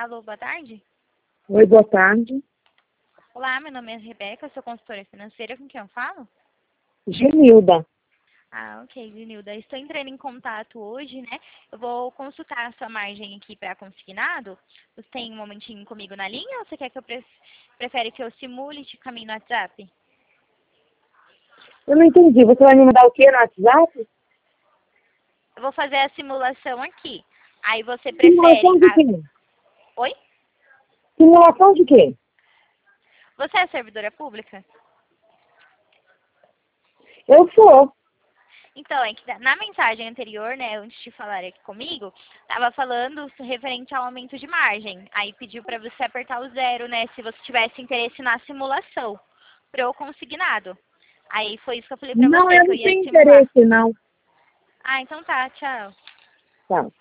Alô, boa tarde. Oi, boa tarde. Olá, meu nome é Rebeca, sou consultora financeira, com quem eu falo? Genilda. Ah, ok, Zinilda. Estou entrando em contato hoje, né? Eu vou consultar a sua margem aqui para consignado. Você tem um momentinho comigo na linha ou você quer que eu prefere que eu simule e te caminhe no WhatsApp? Eu não entendi. Você vai me mandar o que no WhatsApp? Eu vou fazer a simulação aqui. Aí você prefere... Simulação de quê? Oi? Simulação de quê? Você é servidora pública? Eu sou. Então, é que na mensagem anterior, né, antes de falar aqui comigo, estava falando referente ao aumento de margem. Aí pediu para você apertar o 0, né, se você tivesse interesse na simulação, pro consignado. Aí foi isso que eu falei para Não, você, eu que eu não ia tenho simular. interesse, não. Ah, então tá, tchau. Tá.